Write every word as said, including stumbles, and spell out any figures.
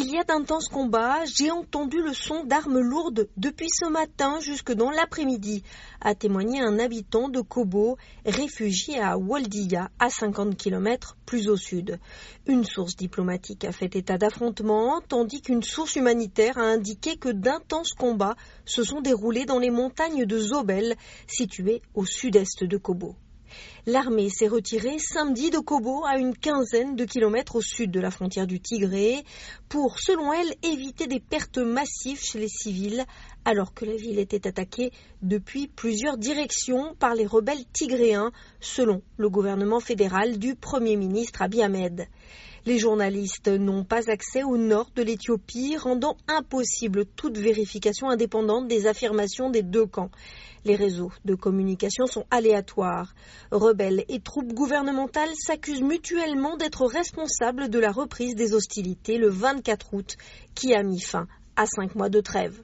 Il y a d'intenses combats, j'ai entendu le son d'armes lourdes depuis ce matin jusque dans l'après-midi, a témoigné un habitant de Kobo, réfugié à Waldiya, à cinquante kilomètres plus au sud. Une source diplomatique a fait état d'affrontements, tandis qu'une source humanitaire a indiqué que d'intenses combats se sont déroulés dans les montagnes de Zobel, situées au sud-est de Kobo. L'armée s'est retirée samedi de Kobo à une quinzaine de kilomètres au sud de la frontière du Tigré pour, selon elle, éviter des pertes massives chez les civils alors que la ville était attaquée depuis plusieurs directions par les rebelles tigréens, selon le gouvernement fédéral du Premier ministre Abiy Ahmed. Les journalistes n'ont pas accès au nord de l'Éthiopie, rendant impossible toute vérification indépendante des affirmations des deux camps. Les réseaux de communication sont aléatoires. Rebelles et troupes gouvernementales s'accusent mutuellement d'être responsables de la reprise des hostilités le vingt-quatre août, qui a mis fin à cinq mois de trêve.